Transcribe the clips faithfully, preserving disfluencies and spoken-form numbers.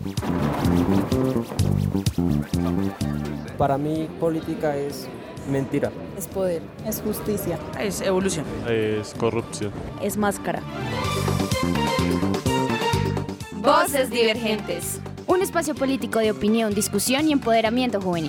Para mí, política es mentira. Es poder, es justicia, es evolución, es corrupción, es máscara. Voces Divergentes. Un espacio político de opinión, discusión y empoderamiento juvenil.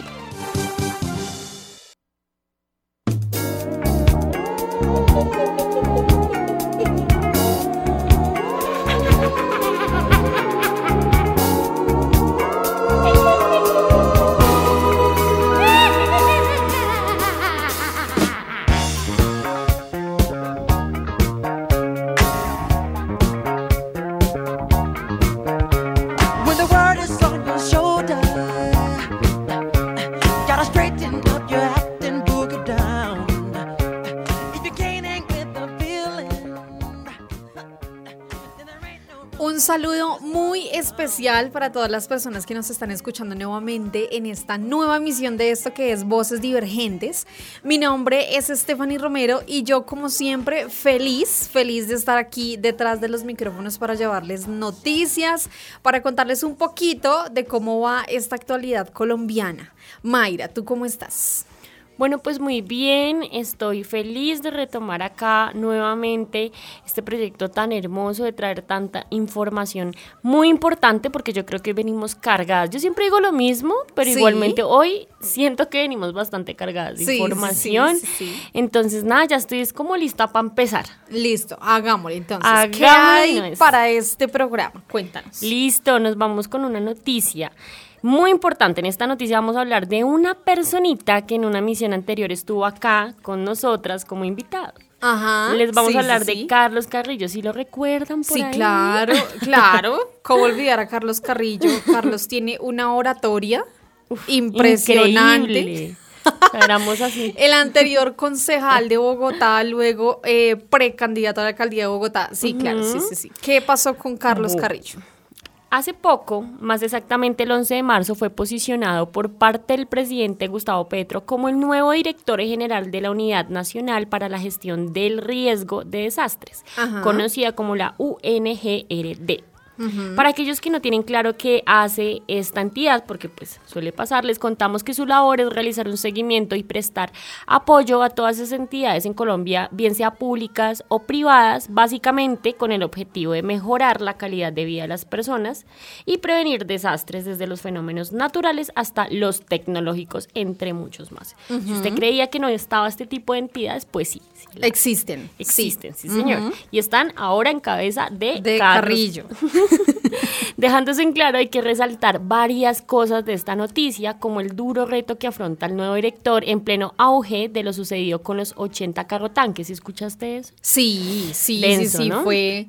Un saludo muy especial para todas las personas que nos están escuchando nuevamente en esta nueva emisión de esto que es Voces Divergentes. Mi nombre es Stephanie Romero y yo, como siempre, feliz, feliz de estar aquí detrás de los micrófonos para llevarles noticias, para contarles un poquito de cómo va esta actualidad colombiana. Mayra, ¿tú cómo estás? Bueno, pues muy bien, estoy feliz de retomar acá nuevamente este proyecto tan hermoso, de traer tanta información muy importante, porque yo creo que venimos cargadas. Yo siempre digo lo mismo, pero sí, igualmente hoy siento que venimos bastante cargadas de sí, información. Sí, sí, sí. Entonces, nada, ya estoy es como lista para empezar. Listo, hagámosle entonces. Hagámosle. ¿Qué hay para este programa? Cuéntanos. Listo, nos vamos con una noticia muy importante. En esta noticia vamos a hablar de una personita que en una misión anterior estuvo acá con nosotras como invitado. Ajá. Les vamos sí, a hablar sí, sí. de Carlos Carrillo, ¿sí lo recuerdan por sí, ahí? Sí, claro, claro. ¿Cómo olvidar a Carlos Carrillo? Carlos tiene una oratoria Uf, impresionante. Increíble. Éramos así. El anterior concejal de Bogotá, luego eh, precandidato a la alcaldía de Bogotá. Sí, uh-huh. claro, sí, sí, sí. ¿Qué pasó con Carlos uh-huh. Carrillo? Hace poco, más exactamente el once de marzo, fue posicionado por parte del presidente Gustavo Petro como el nuevo director general de la Unidad Nacional para la Gestión del Riesgo de Desastres, Ajá. conocida como la U N G R D. Uh-huh. Para aquellos que no tienen claro qué hace esta entidad, porque pues suele pasar, les contamos que su labor es realizar un seguimiento y prestar apoyo a todas esas entidades en Colombia, bien sea públicas o privadas, básicamente con el objetivo de mejorar la calidad de vida de las personas y prevenir desastres desde los fenómenos naturales hasta los tecnológicos, entre muchos más. Uh-huh. Si usted creía que no estaba este tipo de entidades, pues sí. sí la, existen. Existen, sí, sí señor. Uh-huh. Y están ahora en cabeza de, de Carrillo. Carrillo. Dejándose en claro, hay que resaltar varias cosas de esta noticia, como el duro reto que afronta el nuevo director en pleno auge de lo sucedido con los ochenta carrotanques. ¿Escuchaste eso? Sí, sí, Denso, sí, sí, ¿no? Fue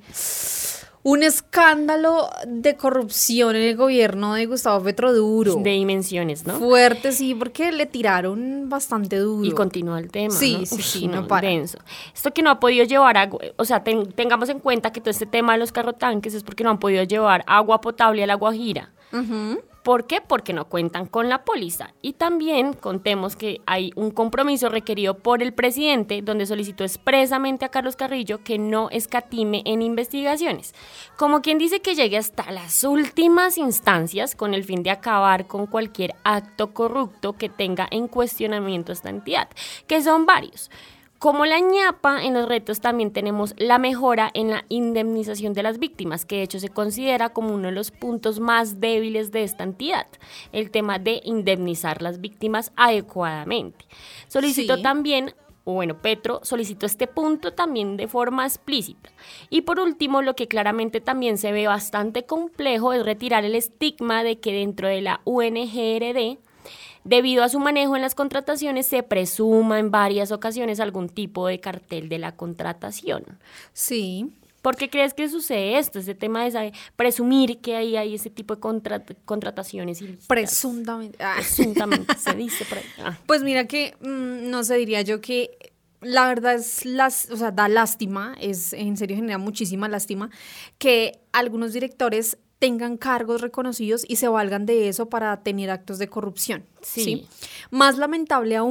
un escándalo de corrupción en el gobierno de Gustavo Petro duro. De dimensiones, ¿no? Fuerte, sí, porque le tiraron bastante duro. Y continúa el tema, Sí, ¿no? sí, Uf, sí, no, no para. Denso. Esto que no ha podido llevar agua, o sea, ten, tengamos en cuenta que todo este tema de los carrotanques es porque no han podido llevar agua potable a La Guajira. Uh-huh. ¿Por qué? Porque no cuentan con la póliza. Y también contemos que hay un compromiso requerido por el presidente donde solicitó expresamente a Carlos Carrillo que no escatime en investigaciones. Como quien dice que llegue hasta las últimas instancias con el fin de acabar con cualquier acto corrupto que tenga en cuestionamiento esta entidad, que son varios. Como la ñapa, en los retos también tenemos la mejora en la indemnización de las víctimas, que de hecho se considera como uno de los puntos más débiles de esta entidad, el tema de indemnizar las víctimas adecuadamente. Solicitó sí. también, o bueno, Petro solicitó este punto también de forma explícita. Y por último, lo que claramente también se ve bastante complejo es retirar el estigma de que dentro de la U N G R D, debido a su manejo en las contrataciones, se presuma en varias ocasiones algún tipo de cartel de la contratación. Sí. ¿Por qué crees que sucede esto? Ese tema de saber, presumir que ahí hay ese tipo de contra- contrataciones ilícitas. Presuntamente. Ah. Presuntamente, se dice por ahí. Ah. Pues mira que, mmm, no sé, diría yo que la verdad es, las, o sea, da lástima, es en serio genera muchísima lástima que algunos directores tengan cargos reconocidos y se valgan de eso para tener actos de corrupción. Sí. ¿sí? Más lamentable aún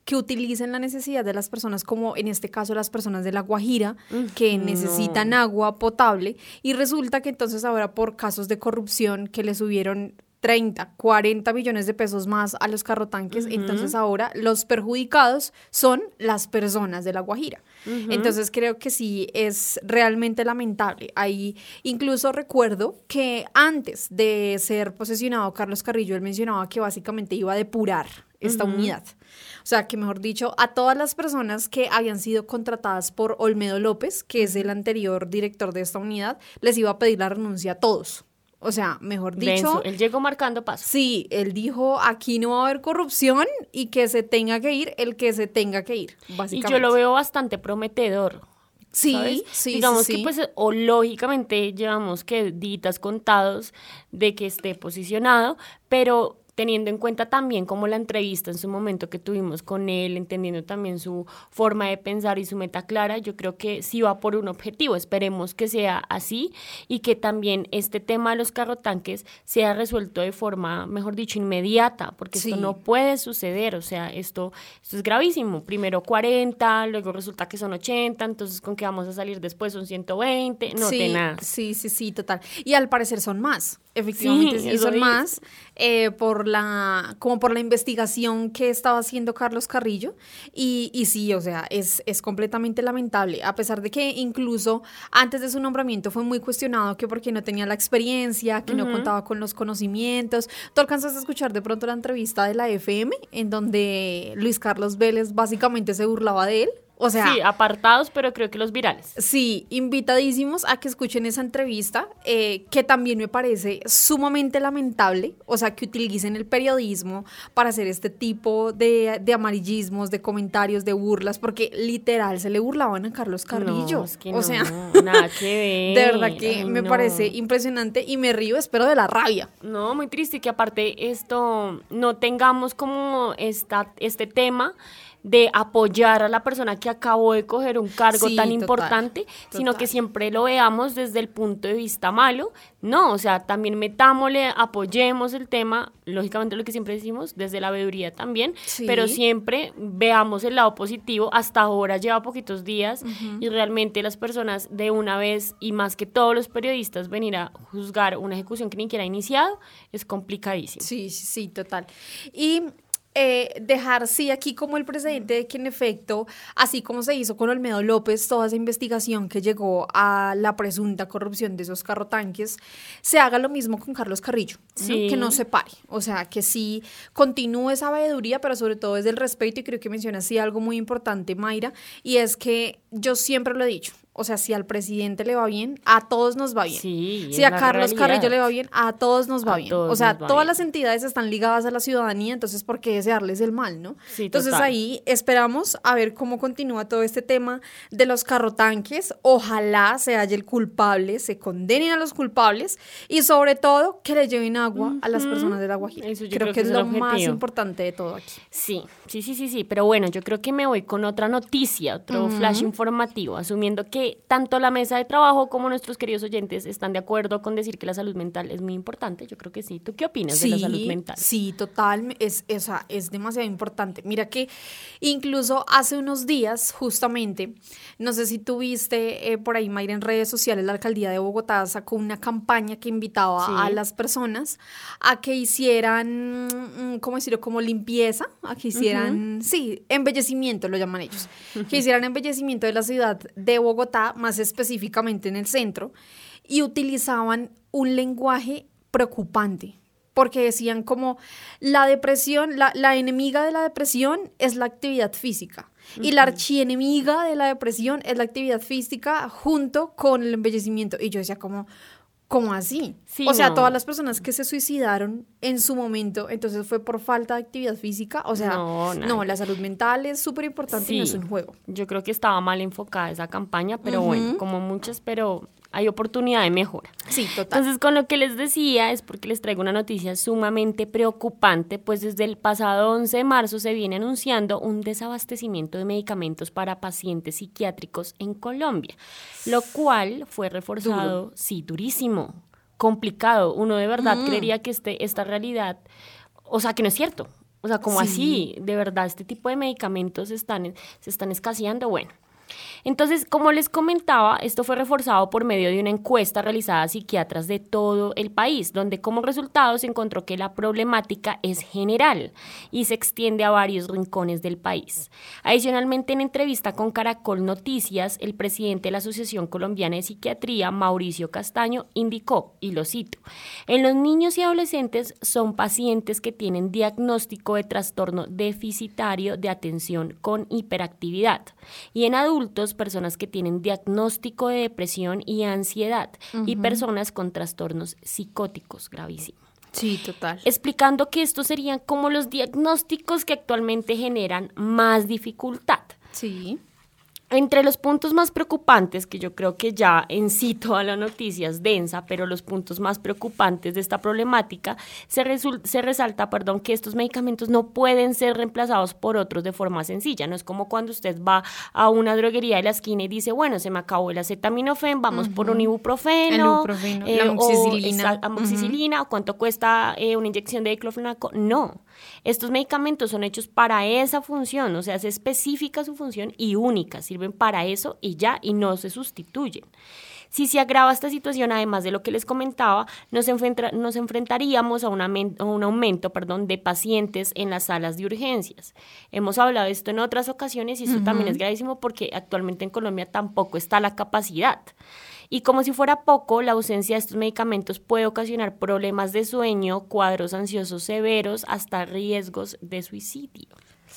que utilicen la necesidad de las personas, como en este caso las personas de La Guajira, que necesitan no. agua potable, y resulta que entonces ahora por casos de corrupción que le subieron treinta, cuarenta millones de pesos más a los carrotanques, uh-huh. entonces ahora los perjudicados son las personas de La Guajira. Uh-huh. Entonces creo que sí es realmente lamentable. Ahí incluso recuerdo que antes de ser posesionado Carlos Carrillo, él mencionaba que básicamente iba a depurar esta uh-huh. unidad. O sea, que mejor dicho, a todas las personas que habían sido contratadas por Olmedo López, que es el anterior director de esta unidad, les iba a pedir la renuncia a todos. O sea, mejor dicho... Denso. Él llegó marcando paso. Sí, él dijo, aquí no va a haber corrupción y que se tenga que ir el que se tenga que ir, básicamente. Y yo lo veo bastante prometedor. Sí, ¿sabes? sí, Digamos sí, que sí. pues, o lógicamente llevamos que días contados de que esté posicionado, pero teniendo en cuenta también como la entrevista en su momento que tuvimos con él, entendiendo también su forma de pensar y su meta clara, yo creo que sí va por un objetivo. Esperemos que sea así y que también este tema de los carrotanques sea resuelto de forma, mejor dicho, inmediata, porque Sí. esto no puede suceder. O sea, esto, esto es gravísimo. Primero cuarenta, luego resulta que son ochenta, entonces ¿con qué vamos a salir después? Son ciento veinte, no, sí, de nada. Sí, sí, sí, total. Y al parecer son más, efectivamente sí, Sí, eso son es. más, eh, por la, como por la investigación que estaba haciendo Carlos Carrillo, y, y sí, o sea, es, es completamente lamentable, a pesar de que incluso antes de su nombramiento fue muy cuestionado que porque no tenía la experiencia, que uh-huh. no contaba con los conocimientos. ¿Tú alcanzas a escuchar de pronto la entrevista de la F M, en donde Luis Carlos Vélez básicamente se burlaba de él? O sea, sí, apartados, pero creo que los virales. Sí, invitadísimos a que escuchen esa entrevista, eh, que también me parece sumamente lamentable, o sea, que utilicen el periodismo para hacer este tipo de, de amarillismos, de comentarios, de burlas, porque literal se le burlaban a Carlos Carrillo. No, es que o no, sea, nada que ver. De verdad que Ay, me no. parece impresionante y me río, espero de la rabia. No, muy triste que aparte esto no tengamos como esta, este tema de apoyar a la persona que acabó de coger un cargo Sí, tan total, importante, total. sino que siempre lo veamos desde el punto de vista malo. No, o sea, también metámosle, apoyemos el tema, lógicamente lo que siempre decimos, desde la veeduría también, Sí. pero siempre veamos el lado positivo. Hasta ahora lleva poquitos días Uh-huh. y realmente las personas de una vez, y más que todos los periodistas, venir a juzgar una ejecución que ni siquiera ha iniciado, es complicadísimo. Sí, sí, sí, total. Y eh, dejar, sí, aquí como el precedente de que en efecto, así como se hizo con Olmedo López, toda esa investigación que llegó a la presunta corrupción de esos carrotanques, se haga lo mismo con Carlos Carrillo, ¿no? Sí. Que no se pare, o sea, que sí continúe esa veeduría, pero sobre todo desde el respeto, y creo que menciona así algo muy importante, Mayra, y es que yo siempre lo he dicho, o sea, si al presidente le va bien, a todos nos va bien. Sí, si es a la Carlos realidad. Carrillo le va bien, a todos nos va A bien. todos O sea, nos va todas bien. las entidades están ligadas a la ciudadanía, entonces ¿por qué desearles el mal, no? Sí, Entonces total. ahí esperamos a ver cómo continúa todo este tema de los carrotanques. Ojalá se haya el culpable, se condenen a los culpables y sobre todo que le lleven agua a las personas de La Guajira. Eso yo creo, creo que que es es lo el más objetivo. importante de todo aquí. Sí, sí, sí, sí, sí, pero bueno, yo creo que me voy con otra noticia, otro Ujú. flash informativo, asumiendo que tanto la mesa de trabajo como nuestros queridos oyentes están de acuerdo con decir que la salud mental es muy importante. Yo creo que sí. ¿Tú qué opinas de la salud mental? Sí, total, es, es, o sea, es demasiado importante. Mira que incluso hace unos días, justamente, no sé si tú viste eh, por ahí, Mayra, en redes sociales, la alcaldía de Bogotá sacó una campaña que invitaba Sí. a las personas a que hicieran, mm, ¿cómo decirlo? Como limpieza, a que hicieran, sí, embellecimiento lo llaman ellos, que hicieran embellecimiento de la ciudad de Bogotá, más específicamente en el centro, y utilizaban un lenguaje preocupante, porque decían como la depresión, la, la enemiga de la depresión es la actividad física, y la archienemiga de la depresión es la actividad física junto con el embellecimiento. Y yo decía como, ¿cómo así? Sí, o sea, no. todas las personas que se suicidaron en su momento, entonces fue por falta de actividad física. O sea, No, no, nada. la salud mental es súper importante y no es Sí. un juego. Yo creo que estaba mal enfocada esa campaña, pero Ujú. bueno, como muchas, pero hay oportunidad de mejora. Sí, total. Entonces, con lo que les decía es porque les traigo una noticia sumamente preocupante, pues desde el pasado once de marzo se viene anunciando un desabastecimiento de medicamentos para pacientes psiquiátricos en Colombia, lo cual fue reforzado, sí, durísimo, complicado. Uno de verdad Mm. creería que este, esta realidad, o sea, que no es cierto. O sea, como Sí. así, de verdad, este tipo de medicamentos están, se están escaseando, bueno. Entonces, como les comentaba, esto fue reforzado por medio de una encuesta realizada a psiquiatras de todo el país, donde como resultado se encontró que la problemática es general y se extiende a varios rincones del país. Adicionalmente, en entrevista con Caracol Noticias, el presidente de la Asociación Colombiana de Psiquiatría, Mauricio Castaño, indicó, y lo cito, en los niños y adolescentes son pacientes que tienen diagnóstico de trastorno deficitario de atención con hiperactividad y en adultos personas que tienen diagnóstico de depresión y ansiedad uh-huh. y personas con trastornos psicóticos gravísimos. Sí, total. Explicando que estos serían como los diagnósticos que actualmente generan más dificultad. Sí. Entre los puntos más preocupantes, que yo creo que ya en sí toda la noticia es densa, pero los puntos más preocupantes de esta problemática, se, resul- se resalta perdón, que estos medicamentos no pueden ser reemplazados por otros de forma sencilla. No es como cuando usted va a una droguería de la esquina y dice, bueno, se me acabó el acetaminofén, vamos uh-huh. por un ibuprofeno. El ibuprofeno, eh, la amoxicilina. O esa, amoxicilina, uh-huh. o cuánto cuesta eh, una inyección de diclofenaco. No, estos medicamentos son hechos para esa función, o sea, es específica su función y única, sirven para eso y ya, y no se sustituyen. Si se agrava esta situación, además de lo que les comentaba, nos, enfrenta, nos enfrentaríamos a, una, a un aumento perdón, de pacientes en las salas de urgencias. Hemos hablado de esto en otras ocasiones y esto uh-huh. también es gravísimo porque actualmente en Colombia tampoco está la capacidad. Y como si fuera poco, la ausencia de estos medicamentos puede ocasionar problemas de sueño, cuadros ansiosos severos, hasta riesgos de suicidio.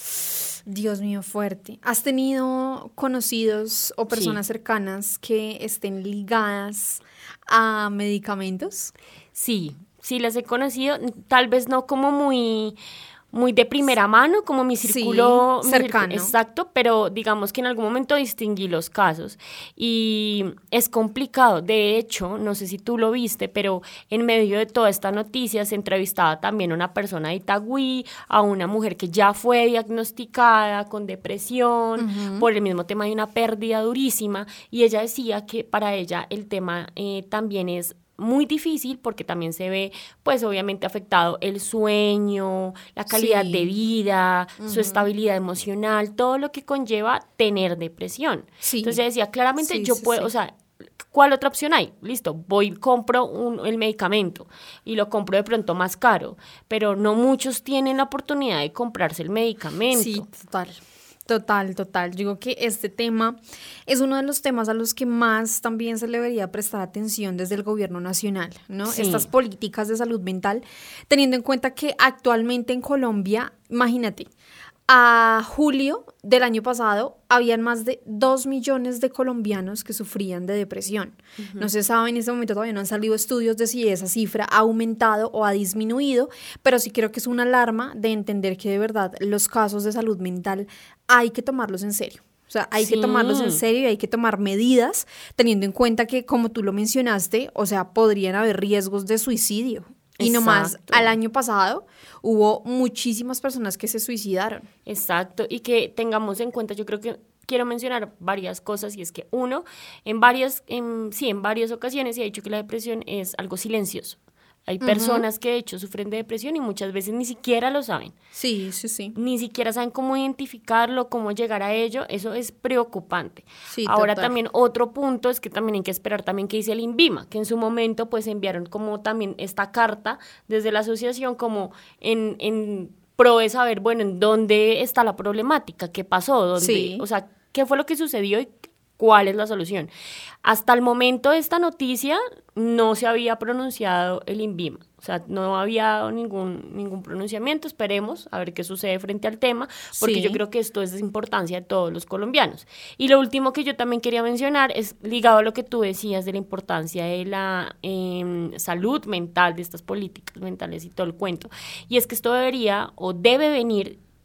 Dios mío, fuerte. ¿Has tenido conocidos o personas sí. cercanas que estén ligadas a medicamentos? Sí, sí las he conocido, tal vez no como muy... muy de primera mano, como mi círculo sí, cercano. Mi círculo, exacto, pero digamos que en algún momento distinguí los casos y es complicado. De hecho, no sé si tú lo viste, pero en medio de toda esta noticia se entrevistaba también a una persona de Itagüí, a una mujer que ya fue diagnosticada con depresión, uh-huh. por el mismo tema de una pérdida durísima, y ella decía que para ella el tema eh, también es muy difícil porque también se ve, pues obviamente afectado el sueño, la calidad sí. de vida, uh-huh. su estabilidad emocional, todo lo que conlleva tener depresión. Sí. Entonces decía, claramente sí, yo sí, puedo, sí. o sea, ¿cuál otra opción hay? Listo, voy, compro un, el medicamento y lo compro de pronto más caro, pero no muchos tienen la oportunidad de comprarse el medicamento. Sí, total. Total, total. Yo digo que este tema es uno de los temas a los que más también se le debería prestar atención desde el gobierno nacional, ¿no? Sí. Estas políticas de salud mental, teniendo en cuenta que actualmente en Colombia, imagínate, a julio del año pasado habían más de dos millones de colombianos que sufrían de depresión. Uh-huh. No se sabe en este momento, todavía no han salido estudios de si esa cifra ha aumentado o ha disminuido, pero sí creo que es una alarma de entender que de verdad los casos de salud mental hay que tomarlos en serio. O sea, hay sí. que tomarlos en serio y hay que tomar medidas teniendo en cuenta que, como tú lo mencionaste, o sea, podrían haber riesgos de suicidio. Y nomás al año pasado hubo muchísimas personas que se suicidaron. Exacto, y que tengamos en cuenta, yo creo que quiero mencionar varias cosas, y es que uno, en varias, en, sí, en varias ocasiones se ha dicho que la depresión es algo silencioso. Hay personas uh-huh. que de hecho sufren de depresión y muchas veces ni siquiera lo saben. Sí, sí, sí. Ni siquiera saben cómo identificarlo, cómo llegar a ello. Eso es preocupante. Sí, ahora total. También otro punto es que también hay que esperar también que dice el INVIMA, que en su momento pues enviaron como también esta carta desde la asociación como en, en pro de saber, bueno, en dónde está la problemática, qué pasó, dónde, sí. o sea, qué fue lo que sucedió y cuál es la solución. Hasta el momento de esta noticia no se había pronunciado el INVIMA, o sea, no había dado ningún, ningún pronunciamiento. Esperemos a ver qué sucede frente al tema, porque sí. yo creo que esto es de importancia de todos los colombianos. Y lo último que yo también quería mencionar es ligado a lo que tú decías de la importancia de la eh, salud mental, de estas políticas mentales y todo el cuento, y es que esto debería o debe venir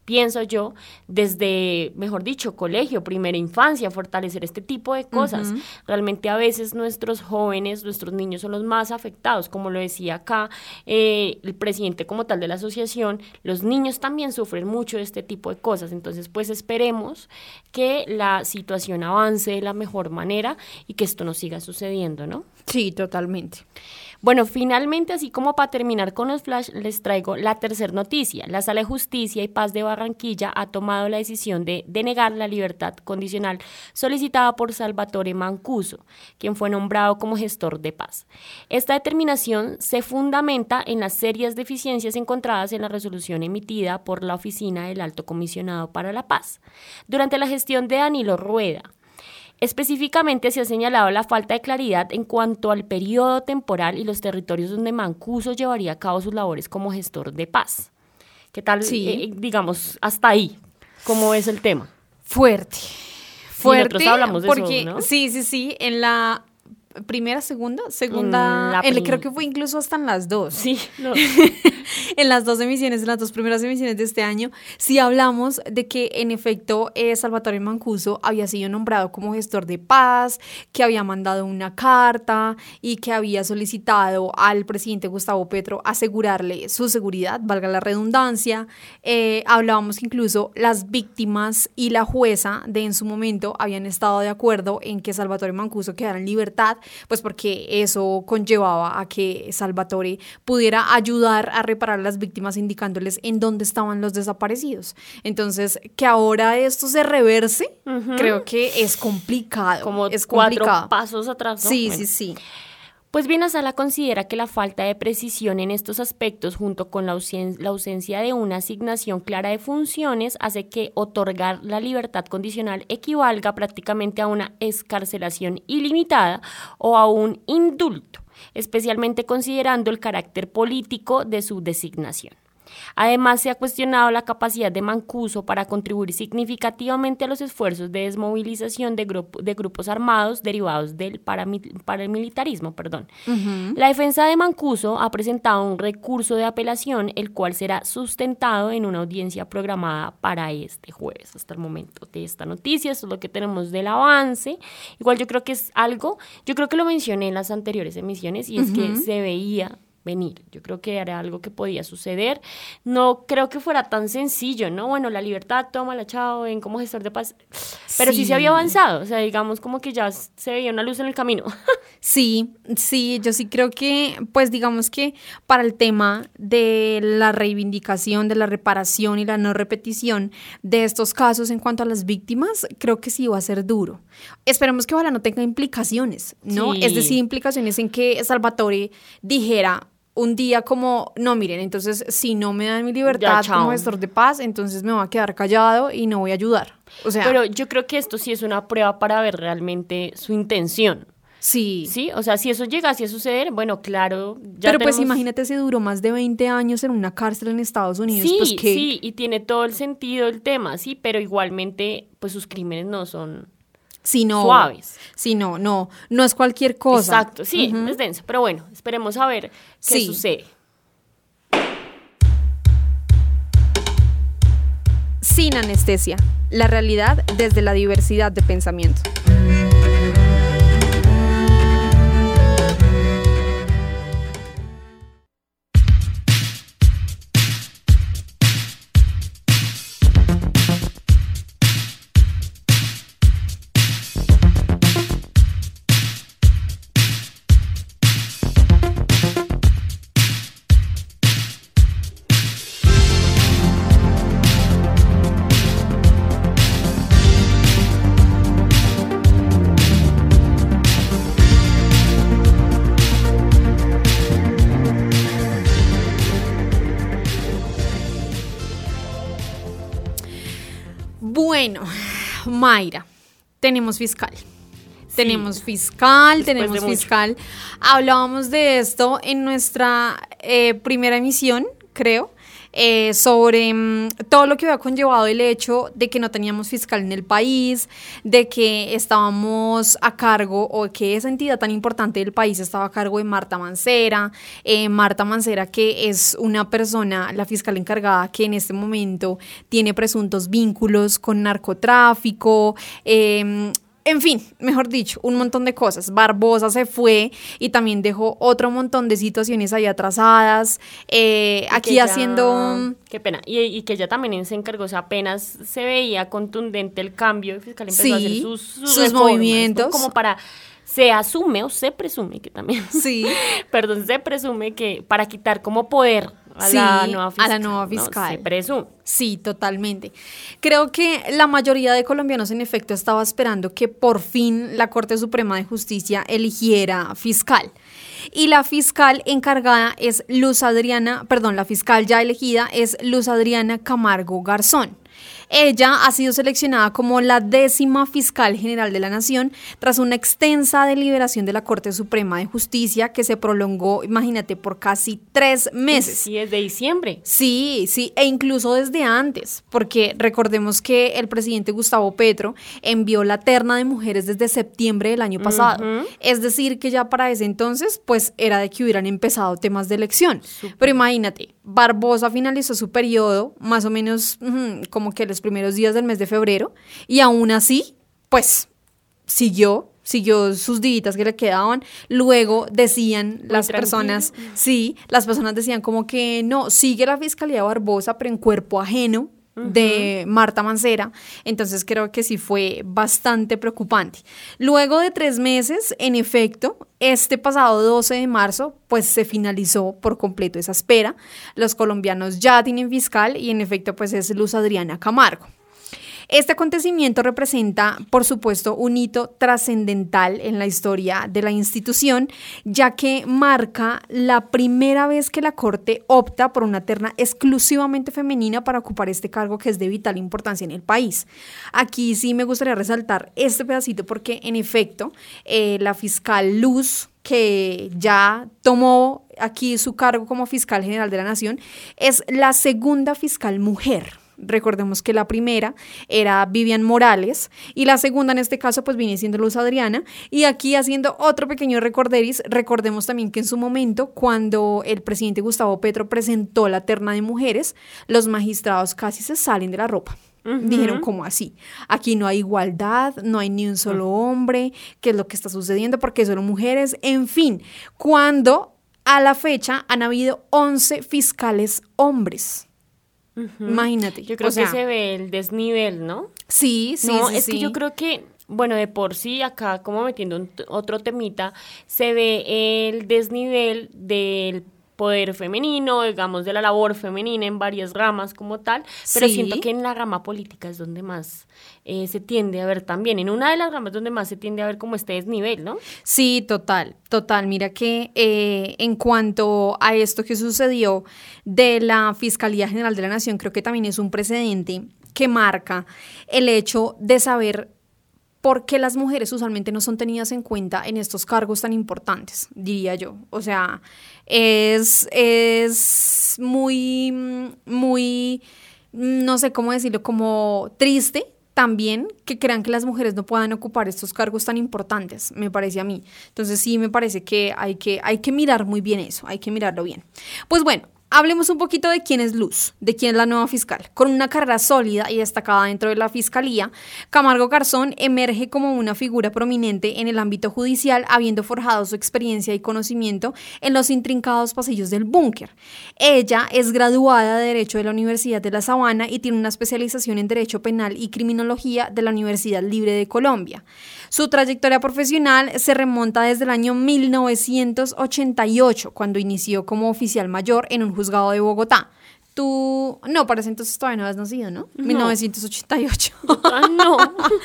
pienso yo, desde, mejor dicho, colegio, primera infancia, fortalecer este tipo de cosas. Uh-huh. Realmente a veces nuestros jóvenes, nuestros niños son los más afectados, como lo decía acá eh, el presidente como tal de la asociación, los niños también sufren mucho de este tipo de cosas, entonces pues esperemos que la situación avance de la mejor manera y que esto no siga sucediendo, ¿no? Sí, totalmente. Bueno, finalmente, así como para terminar con los flash, les traigo la tercera noticia. La Sala de Justicia y Paz de Barranquilla ha tomado la decisión de denegar la libertad condicional solicitada por Salvatore Mancuso, quien fue nombrado como gestor de paz. Esta determinación se fundamenta en las serias deficiencias encontradas en la resolución emitida por la Oficina del Alto Comisionado para la Paz durante la gestión de Danilo Rueda. Específicamente se ha señalado la falta de claridad en cuanto al periodo temporal y los territorios donde Mancuso llevaría a cabo sus labores como gestor de paz. ¿Qué tal, sí. eh, digamos, hasta ahí? ¿Cómo es el tema? Fuerte. Fuerte. Nosotros hablamos de porque, eso, ¿no? Sí, sí, sí. En la primera, segunda, segunda, en en, creo que fue incluso hasta en las dos. Sí, no. En las dos emisiones, en las dos primeras emisiones de este año, sí hablamos de que en efecto eh, Salvatore Mancuso había sido nombrado como gestor de paz, que había mandado una carta y que había solicitado al presidente Gustavo Petro asegurarle su seguridad, valga la redundancia. Eh, hablábamos incluso las víctimas y la jueza de en su momento habían estado de acuerdo en que Salvatore Mancuso quedara en libertad, pues porque eso conllevaba a que Salvatore pudiera ayudar a reparar a las víctimas indicándoles en dónde estaban los desaparecidos. Entonces, que ahora esto se reverse, uh-huh. creo que es complicado. Como es cuatro complicado. pasos atrás, ¿no? Sí, bueno. sí, sí. Pues bien, la sala considera que la falta de precisión en estos aspectos, junto con la, ausen- la ausencia de una asignación clara de funciones, hace que otorgar la libertad condicional equivalga prácticamente a una excarcelación ilimitada o a un indulto, especialmente considerando el carácter político de su designación. Además, se ha cuestionado la capacidad de Mancuso para contribuir significativamente a los esfuerzos de desmovilización de, grupo, de grupos armados derivados del paramil- paramilitarismo. Perdón. Uh-huh. La defensa de Mancuso ha presentado un recurso de apelación, el cual será sustentado en una audiencia programada para este jueves. Hasta el momento de esta noticia, esto es lo que tenemos del avance. Igual yo creo que es algo, yo creo que lo mencioné en las anteriores emisiones, y es uh-huh. que se veía venir. Yo creo que era algo que podía suceder. No creo que fuera tan sencillo, ¿no? Bueno, la libertad, tómala, chao, ven como gestor de paz. Pero sí. sí se había avanzado, o sea, digamos como que ya se veía una luz en el camino. Sí, sí, yo sí creo que, pues digamos que para el tema de la reivindicación, de la reparación y la no repetición de estos casos en cuanto a las víctimas, creo que sí va a ser duro. Esperemos que ojalá no tenga implicaciones, ¿no? Sí. Es decir, implicaciones en que Salvatore dijera un día como, no, miren, entonces si no me dan mi libertad ya, como gestor de paz, entonces me voy a quedar callado y no voy a ayudar. O sea, pero yo creo que esto sí es una prueba para ver realmente su intención. Sí. Sí, o sea, si eso llegase a suceder, bueno, claro, ya Pero tenemos... pues imagínate, se duró más de veinte años en una cárcel en Estados Unidos. Sí, pues, ¿qué? sí, y tiene todo el sentido el tema, sí, pero igualmente, pues sus crímenes no son... Sí, no, suaves. Sí, no, no, no es cualquier cosa. Exacto, sí, uh-huh. es denso, pero bueno, esperemos a ver qué sí. sucede. Sin anestesia, la realidad desde la diversidad de pensamiento. Bueno, Mayra, tenemos fiscal. Sí. Tenemos fiscal, Después tenemos fiscal. Hablábamos de esto en nuestra eh, primera emisión creo, eh, sobre mm, todo lo que había conllevado el hecho de que no teníamos fiscal en el país, de que estábamos a cargo, o que esa entidad tan importante del país estaba a cargo de Marta Mancera, eh, Marta Mancera, que es una persona, la fiscal encargada, que en este momento tiene presuntos vínculos con narcotráfico, eh, en fin, mejor dicho, un montón de cosas. Barbosa se fue y también dejó otro montón de situaciones ahí atrasadas, eh, aquí ya, haciendo... Qué pena, y, y que ella también se encargó, o sea, apenas se veía contundente el cambio, el fiscal empezó Sí, a hacer sus, sus, sus reformas, movimientos. ¿no? Como para, se asume o se presume que también, Sí. perdón, se presume que para quitar como poder a, Sí, la, nueva fiscal, a la nueva ¿no? fiscal. Se presume. Sí, totalmente. Creo que la mayoría de colombianos en efecto estaba esperando que por fin la Corte Suprema de Justicia eligiera fiscal. Y la fiscal encargada es Luz Adriana, perdón, la fiscal ya elegida es Luz Adriana Camargo Garzón. Ella ha sido seleccionada como la décima fiscal general de la Nación tras una extensa deliberación de la Corte Suprema de Justicia que se prolongó, imagínate, por casi tres meses. Sí, desde diciembre. Sí, sí, e incluso desde antes, porque recordemos que el presidente Gustavo Petro envió la terna de mujeres desde septiembre del año pasado. Uh-huh. Es decir, que ya para ese entonces, pues era de que hubieran empezado temas de elección. Super. Pero imagínate, Barbosa finalizó su periodo más o menos uh, como que los primeros días del mes de febrero, y aún así, pues, siguió, siguió sus días que le quedaban. Luego decían Muy las tranquilo. personas, sí, las personas decían como que no, sigue la fiscalía de Barbosa, pero en cuerpo ajeno uh-huh. de Marta Mancera. Entonces creo que sí fue bastante preocupante. Luego de tres meses, en efecto, este pasado doce de marzo, pues se finalizó por completo esa espera. Los colombianos ya tienen fiscal y en efecto pues es Luz Adriana Camargo. Este acontecimiento representa, por supuesto, un hito trascendental en la historia de la institución, ya que marca la primera vez que la Corte opta por una terna exclusivamente femenina para ocupar este cargo que es de vital importancia en el país. Aquí sí me gustaría resaltar este pedacito porque, en efecto, eh, la fiscal Luz, que ya tomó aquí su cargo como fiscal general de la Nación, es la segunda fiscal mujer. Recordemos que la primera era Vivian Morales y la segunda en este caso pues viene siendo Luz Adriana. Y aquí haciendo otro pequeño recorderis, recordemos también que en su momento cuando el presidente Gustavo Petro presentó la terna de mujeres, los magistrados casi se salen de la ropa. Uh-huh. Dijeron, ¿cómo así? Aquí no hay igualdad, no hay ni un solo uh-huh. hombre, ¿qué es lo que está sucediendo? Porque solo mujeres, en fin, cuando a la fecha han habido once fiscales hombres. Uh-huh. Imagínate. Yo creo o sea, que se ve el desnivel, ¿no? Sí, sí, no, sí. Es sí. que yo creo que, bueno, de por sí, acá como metiendo un, otro temita, se ve el desnivel del poder femenino, digamos, de la labor femenina en varias ramas como tal, pero sí. siento que en la rama política es donde más eh, se tiende a ver también, en una de las ramas donde más se tiende a ver como este desnivel, ¿no? Sí, total, total. Mira que eh, en cuanto a esto que sucedió de la Fiscalía General de la Nación, creo que también es un precedente que marca el hecho de saber por qué las mujeres usualmente no son tenidas en cuenta en estos cargos tan importantes, diría yo. O sea, es, es muy, muy, no sé cómo decirlo, como triste también que crean que las mujeres no puedan ocupar estos cargos tan importantes, me parece a mí. Entonces sí me parece que hay que, hay que mirar muy bien eso, hay que mirarlo bien. Pues bueno, hablemos un poquito de quién es Luz, de quién es la nueva fiscal. Con una carrera sólida y destacada dentro de la Fiscalía, Camargo Garzón emerge como una figura prominente en el ámbito judicial, habiendo forjado su experiencia y conocimiento en los intrincados pasillos del búnker. Ella es graduada de Derecho de la Universidad de La Sabana y tiene una especialización en Derecho Penal y Criminología de la Universidad Libre de Colombia. Su trayectoria profesional se remonta desde el año mil novecientos ochenta y ocho, cuando inició como oficial mayor en un juzgado de Bogotá. Tú, no, para ese entonces todavía no habías nacido, ¿no? No. mil novecientos ochenta y ocho. Ah, no.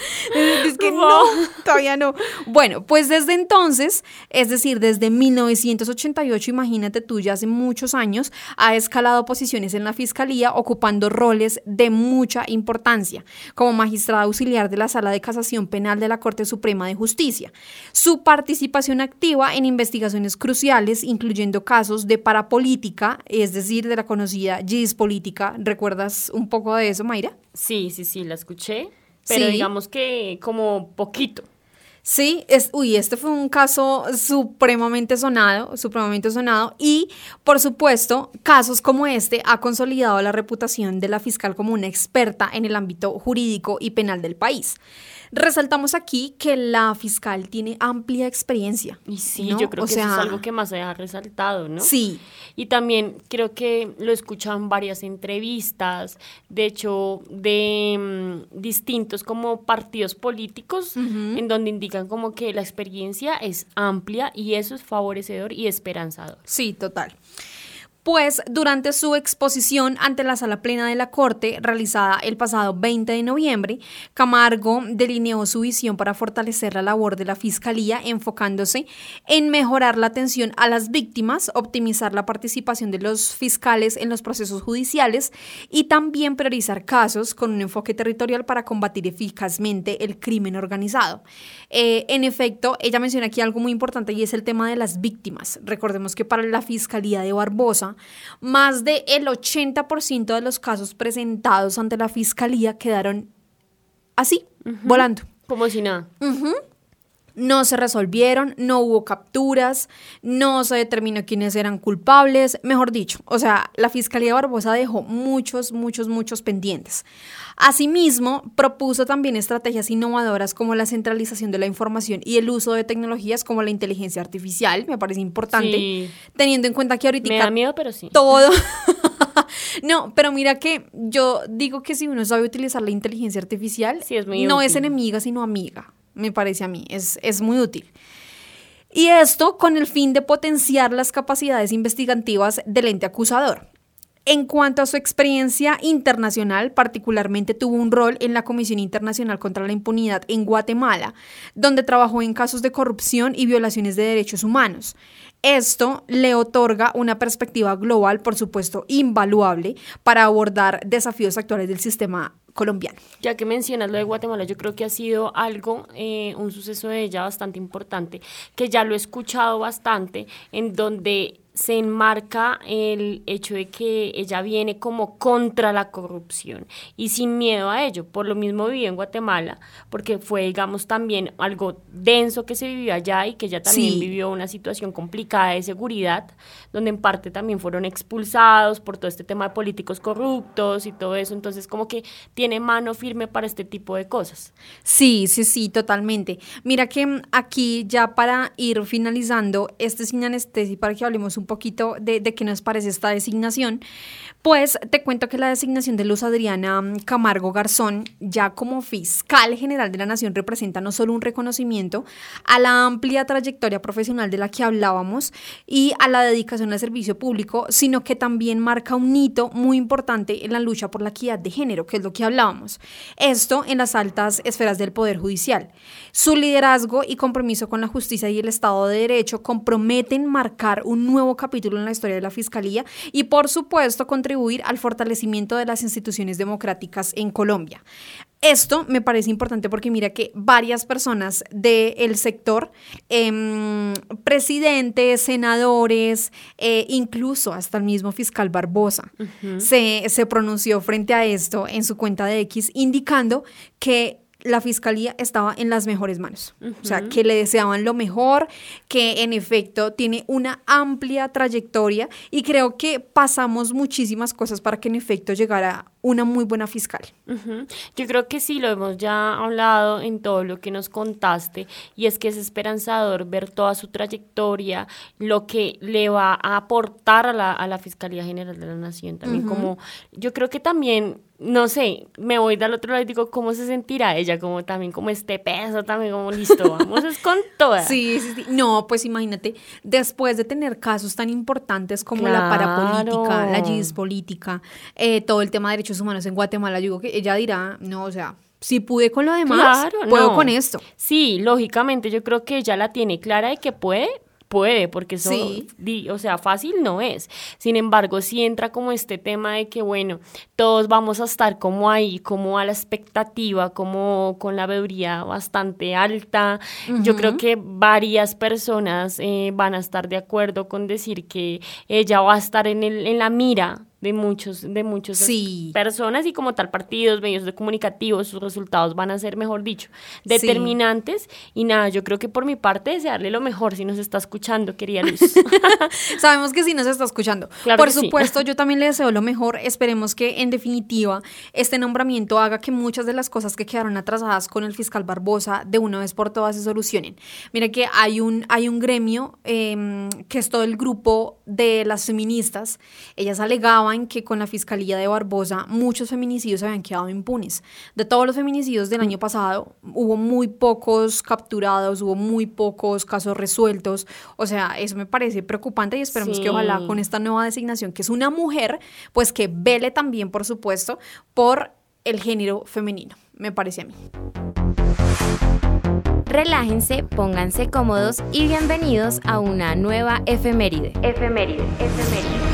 Es que no, todavía no. Bueno, pues desde entonces, es decir, desde mil novecientos ochenta y ocho, imagínate tú, ya hace muchos años, ha escalado posiciones en la fiscalía, ocupando roles de mucha importancia, como magistrada auxiliar de la Sala de Casación Penal de la Corte Suprema de Justicia. Su participación activa en investigaciones cruciales, incluyendo casos de parapolítica, es decir, de la conocida política. ¿Recuerdas un poco de eso, Mayra? Sí, sí, sí, la escuché, pero Sí. digamos que como poquito. Sí, es, uy, este fue un caso supremamente sonado, supremamente sonado y, por supuesto, casos como este ha consolidado la reputación de la fiscal como una experta en el ámbito jurídico y penal del país. Resaltamos aquí que la fiscal tiene amplia experiencia. Y sí, ¿no? yo creo O que sea, eso es algo que más se ha resaltado, ¿no? Sí. Y también creo que lo escuchan en varias entrevistas, de hecho, de mm, distintos como partidos políticos, Ujú. en donde indican como que la experiencia es amplia y eso es favorecedor y esperanzador. Sí, total. Pues durante su exposición ante la Sala Plena de la Corte, realizada el pasado veinte de noviembre, Camargo delineó su visión para fortalecer la labor de la Fiscalía, enfocándose en mejorar la atención a las víctimas, optimizar la participación de los fiscales en los procesos judiciales y también priorizar casos con un enfoque territorial para combatir eficazmente el crimen organizado. Eh, en efecto, ella menciona aquí algo muy importante y es el tema de las víctimas. Recordemos que para la Fiscalía de Barbosa, más del ochenta por ciento de los casos presentados ante la Fiscalía quedaron así, uh-huh. volando. Como si nada. Uh-huh. No se resolvieron, no hubo capturas, no se determinó quiénes eran culpables, mejor dicho, o sea, la Fiscalía Barbosa dejó muchos, muchos, muchos pendientes. Asimismo, propuso también estrategias innovadoras como la centralización de la información y el uso de tecnologías como la inteligencia artificial, me parece importante, Sí. teniendo en cuenta que ahorita Me da miedo, pero sí. todo... No, pero mira que yo digo que si uno sabe utilizar la inteligencia artificial, Sí, es muy no útil. es enemiga, sino amiga, me parece a mí, es, es muy útil. Y esto con el fin de potenciar las capacidades investigativas del ente acusador. En cuanto a su experiencia internacional, particularmente tuvo un rol en la Comisión Internacional contra la Impunidad en Guatemala, donde trabajó en casos de corrupción y violaciones de derechos humanos. Esto le otorga una perspectiva global, por supuesto, invaluable para abordar desafíos actuales del sistema colombiano. Ya que mencionas lo de Guatemala, yo creo que ha sido algo, eh, un suceso de ella bastante importante, que ya lo he escuchado bastante, en donde se enmarca el hecho de que ella viene como contra la corrupción y sin miedo a ello. Por lo mismo vivió en Guatemala, porque fue, digamos, también algo denso que se vivió allá y que ella también Sí. vivió una situación complicada de seguridad, donde en parte también fueron expulsados por todo este tema de políticos corruptos y todo eso. Entonces, como que tiene mano firme para este tipo de cosas. Sí, sí, sí, totalmente. Mira que mm, aquí ya para ir finalizando este Sin Anestesia, para que hablemos un poquito de, de qué nos parece esta designación, pues te cuento que la designación de Luz Adriana Camargo Garzón, ya como fiscal general de la Nación, representa no solo un reconocimiento a la amplia trayectoria profesional de la que hablábamos y a la dedicación al servicio público, sino que también marca un hito muy importante en la lucha por la equidad de género, que es lo que hablábamos. Esto en las altas esferas del Poder Judicial. Su liderazgo y compromiso con la justicia y el Estado de Derecho comprometen marcar un nuevo capítulo en la historia de la Fiscalía y, por supuesto, contribuir al fortalecimiento de las instituciones democráticas en Colombia. Esto me parece importante porque mira que varias personas del sector, eh, presidentes, senadores, eh, incluso hasta el mismo fiscal Barbosa, uh-huh. se, se pronunció frente a esto en su cuenta de X, indicando que la Fiscalía estaba en las mejores manos. Uh-huh. O sea, que le deseaban lo mejor, que en efecto tiene una amplia trayectoria y creo que pasamos muchísimas cosas para que en efecto llegara una muy buena fiscal. Uh-huh. Yo creo que sí, lo hemos ya hablado en todo lo que nos contaste, y es que es esperanzador ver toda su trayectoria, lo que le va a aportar a la, a la Fiscalía General de la Nación. También uh-huh. como, yo creo que también, no sé, me voy del otro lado y digo, ¿cómo se sentirá ella? Como también como este peso, también como listo, vamos es con todas. Sí, sí, sí. No, pues imagínate, después de tener casos tan importantes como claro. la parapolítica, la allí es política, eh, todo el tema de derechos humanos en Guatemala, yo digo que ella dirá, no, o sea, si pude con lo demás, Claro, puedo no. con esto. Sí, lógicamente yo creo que ella la tiene clara de que puede, puede, porque eso, Sí. di- o sea, fácil no es. Sin embargo, sí entra como este tema de que, bueno, todos vamos a estar como ahí, como a la expectativa, como con la veeduría bastante alta. Yo creo que varias personas eh, van a estar de acuerdo con decir que ella va a estar en el, en la mira de muchos, de muchos Sí. personas y como tal partidos, medios de comunicativos, sus resultados van a ser, mejor dicho, determinantes. Y nada, yo creo que por mi parte desearle lo mejor si nos está escuchando, querida Luz. Sabemos que sí nos está escuchando. Claro Por que sí. supuesto, yo también le deseo lo mejor. Esperemos que, en definitiva, este nombramiento haga que muchas de las cosas que quedaron atrasadas con el fiscal Barbosa de una vez por todas se solucionen. Mira que hay un, hay un gremio eh, que es todo el grupo de las feministas. Ellas alegaban que con la fiscalía de Barbosa muchos feminicidios habían quedado impunes. De todos los feminicidios del año pasado, hubo muy pocos capturados, hubo muy pocos casos resueltos. O sea, eso me parece preocupante y esperemos Sí. que ojalá con esta nueva designación, que es una mujer, pues que vele también, por supuesto, por el género femenino, me parece a mí. Relájense, pónganse cómodos y bienvenidos a una nueva efeméride. Efeméride, efeméride.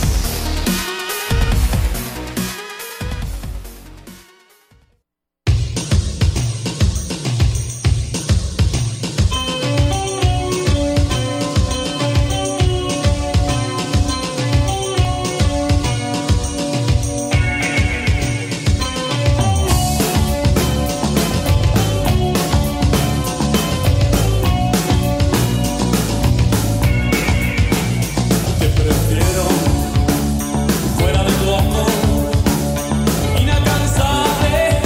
Te prefiero fuera de tu amor, inalcanzable.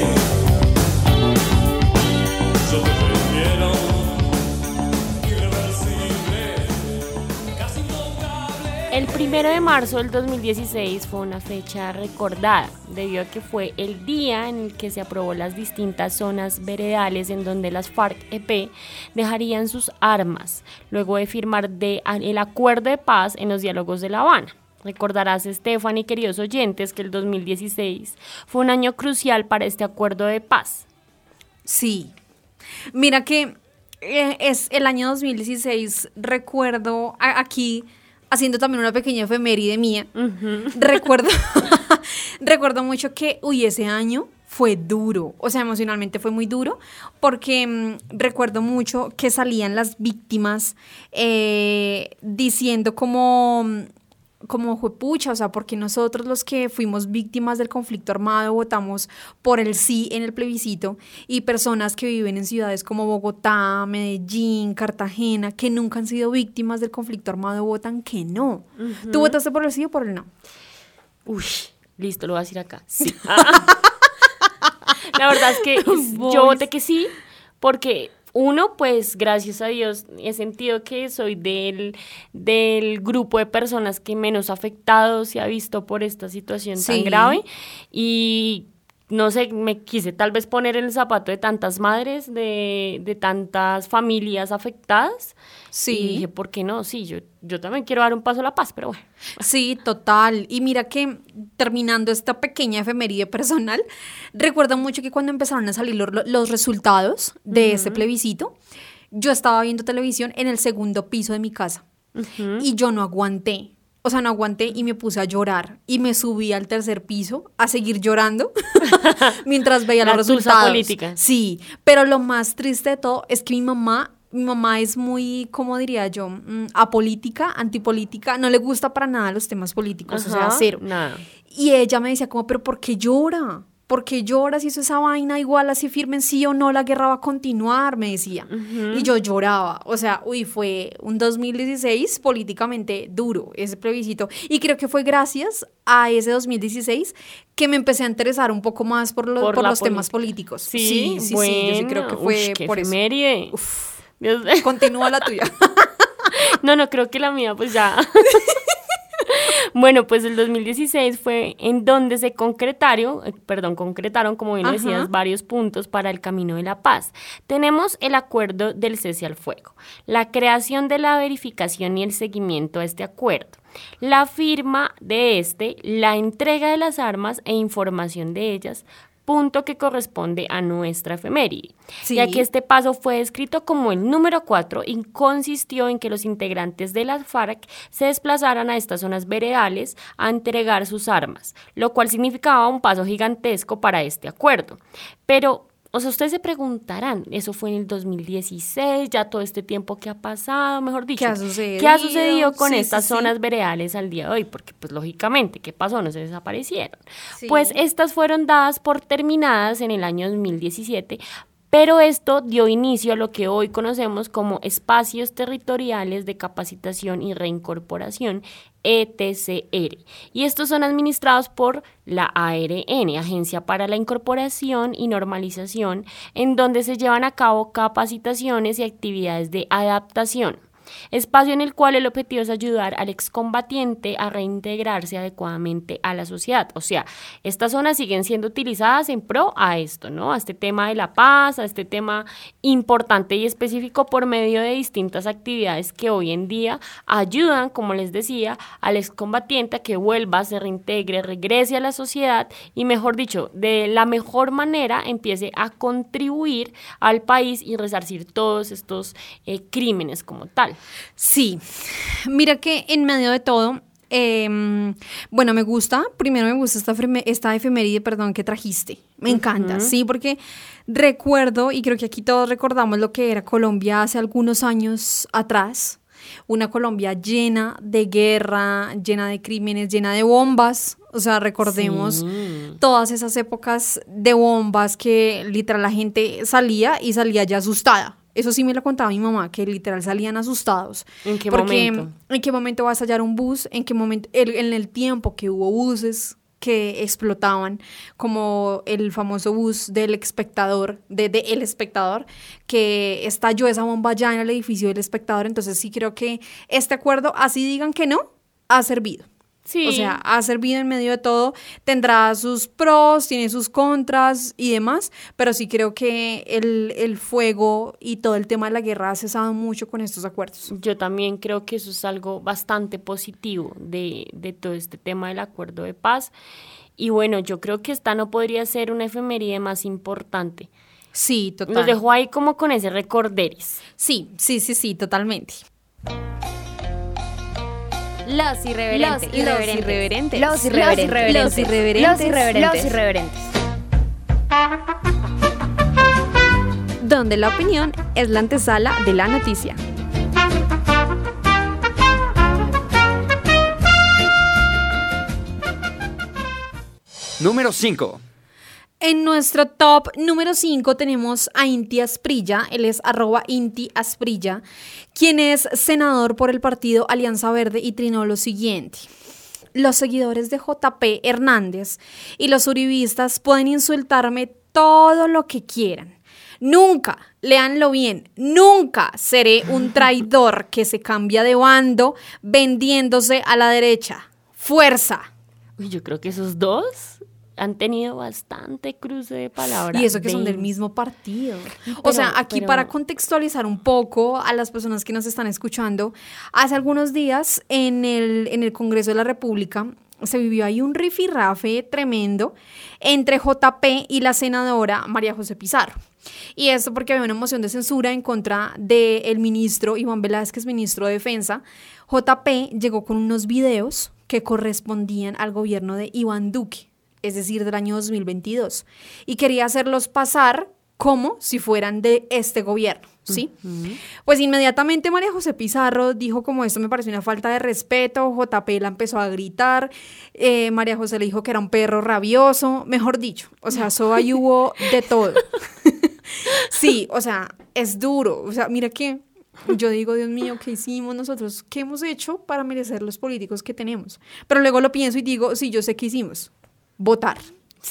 Yo te prefiero irreversible, casi intocable. El primero de marzo del dos mil dieciséis fue una fecha recordada, debido a que fue el día en el que se aprobó las distintas zonas veredales en donde las FARC-E P dejarían sus armas, luego de firmar de, el acuerdo de paz en los diálogos de La Habana. Recordarás, Stephanie, queridos oyentes, que el dos mil dieciséis fue un año crucial para este acuerdo de paz. Sí. Mira que eh, es el año dos mil dieciséis, recuerdo a- aquí, haciendo también una pequeña efeméride mía, recuerdo, recuerdo mucho que, uy, ese año fue duro, o sea, emocionalmente fue muy duro, porque mm, recuerdo mucho que salían las víctimas eh, diciendo como... como juepucha, o sea, porque nosotros los que fuimos víctimas del conflicto armado votamos por el sí en el plebiscito, y personas que viven en ciudades como Bogotá, Medellín, Cartagena, que nunca han sido víctimas del conflicto armado, votan que no. ¿Tú votaste por el sí o por el no? Uy, listo, lo voy a decir acá. Sí. La verdad es que yo voté que sí, porque uno, pues gracias a Dios he sentido que soy del, del grupo de personas que menos afectado se ha visto por esta situación Sí. tan grave, y no sé, me quise tal vez poner en el zapato de tantas madres, de, de tantas familias afectadas. Sí. Y dije, ¿por qué no? Sí, yo, yo también quiero dar un paso a la paz, pero bueno. Sí, total. Y mira que terminando esta pequeña efeméride personal, recuerdo mucho que cuando empezaron a salir los, los resultados de ese plebiscito, yo estaba viendo televisión en el segundo piso de mi casa y yo no aguanté. O sea, no aguanté y me puse a llorar y me subí al tercer piso a seguir llorando mientras veía La los tusa resultados. política. Sí, pero lo más triste de todo es que mi mamá, mi mamá es muy, ¿cómo diría yo? Mm, apolítica, antipolítica, no le gusta para nada los temas políticos, o sea, Ajá, cero. nada. Y ella me decía como, pero ¿por qué llora? ¿Por qué llora si eso esa vaina? Igual así firmen sí o no, la guerra va a continuar, me decía. Y yo lloraba. O sea, uy, fue un dos mil dieciséis políticamente duro ese plebiscito. Y creo que fue gracias a ese dos mil dieciséis que me empecé a interesar un poco más por, lo- Por por la los poli- políticos políticos. Sí, sí, sí, bueno, sí, yo sí creo que fue ush, qué por eso. efeméride. Dios- Continúa la tuya. No, no, creo que la mía pues ya. Bueno, pues el dos mil dieciséis fue en donde se concretaron, eh, perdón, concretaron, como bien lo Ajá. decías, varios puntos para el camino de la paz. Tenemos el acuerdo del cese al fuego, la creación de la verificación y el seguimiento a este acuerdo, la firma de este, la entrega de las armas e información de ellas, punto que corresponde a nuestra efeméride, Sí. ya que este paso fue descrito como el número cuatro y consistió en que los integrantes de las FARC se desplazaran a estas zonas veredales a entregar sus armas, lo cual significaba un paso gigantesco para este acuerdo. Pero, o sea, ustedes se preguntarán, eso fue en el dos mil dieciséis, ya todo este tiempo que ha pasado, mejor dicho, ¿Qué ha sucedido? ¿qué ha sucedido con Sí, estas sí, sí. zonas veredales al día de hoy? Porque, pues, lógicamente, ¿qué pasó? No se desaparecieron. Sí. Pues estas fueron dadas por terminadas en el año dos mil diecisiete, pero esto dio inicio a lo que hoy conocemos como espacios territoriales de capacitación y reincorporación, E T C R, y estos son administrados por la A R N, Agencia para la Incorporación y Normalización, en donde se llevan a cabo capacitaciones y actividades de adaptación. Espacio en el cual el objetivo es ayudar al excombatiente a reintegrarse adecuadamente a la sociedad. O sea, estas zonas siguen siendo utilizadas en pro a esto, ¿no? A este tema de la paz, a este tema importante y específico por medio de distintas actividades que hoy en día ayudan, como les decía, al excombatiente a que vuelva, se reintegre, regrese a la sociedad y, mejor dicho, de la mejor manera empiece a contribuir al país y resarcir todos estos eh, crímenes como tal. Sí, mira que en medio de todo, eh, bueno, me gusta, primero me gusta esta, efeme- esta efeméride, perdón, que trajiste, me encanta, Ujú. sí, porque recuerdo, y creo que aquí todos recordamos lo que era Colombia hace algunos años atrás, una Colombia llena de guerra, llena de crímenes, llena de bombas, o sea, recordemos Sí. todas esas épocas de bombas que literal la gente salía y salía ya asustada. Eso sí me lo contaba mi mamá, que literal salían asustados. ¿En qué Porque, momento? ¿en qué momento va a estallar un bus? ¿En qué momento? el- en el tiempo que hubo buses que explotaban, como el famoso bus del espectador, de, de El Espectador, que estalló esa bomba ya en el edificio del Espectador. Entonces sí creo que este acuerdo, así digan que no, ha servido. Sí. O sea, ha servido en medio de todo, tendrá sus pros, tiene sus contras y demás, pero sí creo que el, el fuego y todo el tema de la guerra ha cesado mucho con estos acuerdos. Yo también creo que eso es algo bastante positivo de, de todo este tema del acuerdo de paz. Y bueno, yo creo que esta no podría ser una efeméride más importante. Sí, total. Nos dejó ahí como con ese recorderis. Sí, sí, sí, sí, totalmente. Los irreverentes. Los irreverentes. Los irreverentes. Los irreverentes. Los irreverentes. Los irreverentes. Donde la opinión es la antesala de la noticia. Número cinco. En nuestro top número cinco tenemos a Inti Asprilla, él es arroba Inti Asprilla, quien es senador por el partido Alianza Verde y trinó lo siguiente. Los seguidores de J P Hernández y los uribistas pueden insultarme todo lo que quieran. Nunca, léanlo bien, nunca seré un traidor que se cambia de bando vendiéndose a la derecha. ¡Fuerza! Uy, yo creo que esos dos han tenido bastante cruce de palabras. Y eso que son del Ven. mismo partido. o Pero- sea, aquí pero- para contextualizar un poco a las personas que nos están escuchando, hace algunos días en el, en el Congreso de la República se vivió ahí un rifirrafe tremendo entre J P y la senadora María José Pizarro. Y esto porque había una moción de censura en contra del ministro Iván Velázquez, ministro de Defensa. J P llegó con unos videos que correspondían al gobierno de Iván Duque, es decir, del año dos mil veintidós, y quería hacerlos pasar como si fueran de este gobierno, ¿sí? Uh-huh. Pues inmediatamente María José Pizarro dijo como esto me parece una falta de respeto, J P la empezó a gritar, eh, María José le dijo que era un perro rabioso, mejor dicho, o sea, eso ahí hubo de todo. Sí, o sea, es duro, o sea, mira que yo digo, Dios mío, ¿qué hicimos nosotros? ¿Qué hemos hecho para merecer los políticos que tenemos? Pero luego lo pienso y digo, sí, yo sé qué hicimos. Votar. Sí,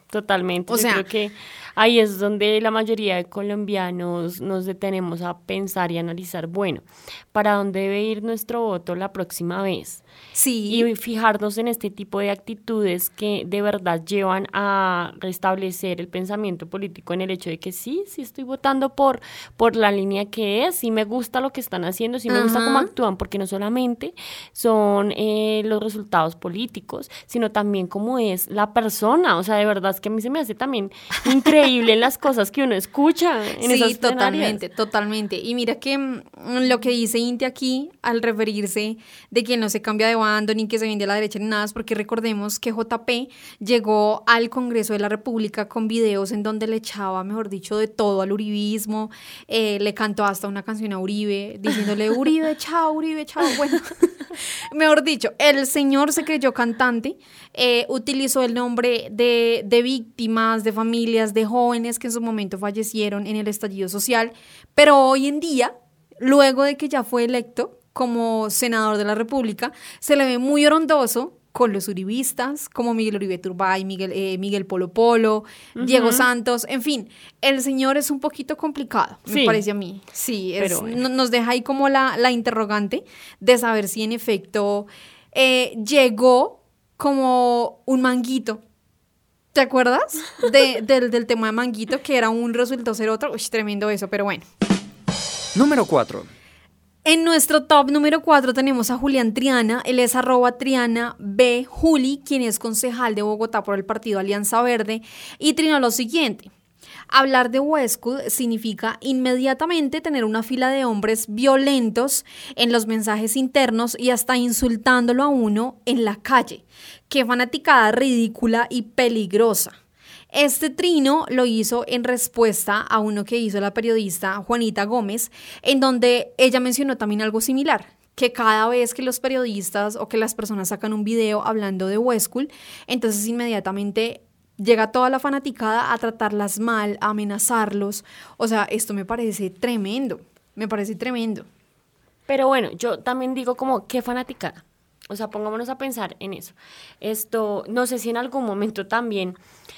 Totalmente. O Yo sea, creo que ahí es donde la mayoría de colombianos nos detenemos a pensar y analizar, bueno, ¿para dónde debe ir nuestro voto la próxima vez? Sí. Y fijarnos en este tipo de actitudes que de verdad llevan a restablecer el pensamiento político en el hecho de que sí, sí estoy votando por, por la línea que es, sí me gusta lo que están haciendo, sí me gusta cómo actúan, porque no solamente son eh, los resultados políticos, sino también cómo es la persona. O sea, de verdad es que a mí se me hace también increíble las cosas que uno escucha en esas Sí, plenarias. totalmente, totalmente. Y mira que mm, lo que dice Inti aquí al referirse de que no se cambia de bando ni que se vende a la derecha ni nada, es porque recordemos que J P llegó al Congreso de la República con videos en donde le echaba, mejor dicho, de todo al uribismo, eh, le cantó hasta una canción a Uribe, diciéndole Uribe, chao, Uribe, chao. Bueno, mejor dicho, el señor se creyó cantante, eh, utilizó el nombre de, de víctimas, de familias, de jóvenes que en su momento fallecieron en el estallido social, pero hoy en día, luego de que ya fue electo como senador de la República, se le ve muy orondoso con los uribistas, como Miguel Uribe Turbay, Miguel, eh, Miguel Polo Polo, uh-huh. Diego Santos, en fin, el señor es un poquito complicado, sí. me parece a mí. Sí, es, Pero bueno. nos deja ahí como la, la interrogante de saber si en efecto eh, llegó como un manguito. ¿Te acuerdas de, del, del tema de manguito? Que era un resultó ser otro. Uy, tremendo eso, pero bueno. Número cuatro. En nuestro top número cuatro tenemos a Julián Triana, él es arroba Triana B. Juli, quien es concejal de Bogotá por el partido Alianza Verde, y trinó lo siguiente: hablar de Westwood significa inmediatamente tener una fila de hombres violentos en los mensajes internos y hasta insultándolo a uno en la calle. Qué fanaticada ridícula y peligrosa. Este trino lo hizo en respuesta a uno que hizo la periodista Juanita Gómez, en donde ella mencionó también algo similar, que cada vez que los periodistas o que las personas sacan un video hablando de Westwood, entonces inmediatamente llega toda la fanaticada a tratarlas mal, a amenazarlos. O sea, esto me parece tremendo, me parece tremendo. Pero bueno, yo también digo como, ¿qué fanaticada? O sea, pongámonos a pensar en eso. Esto, no sé si en algún momento también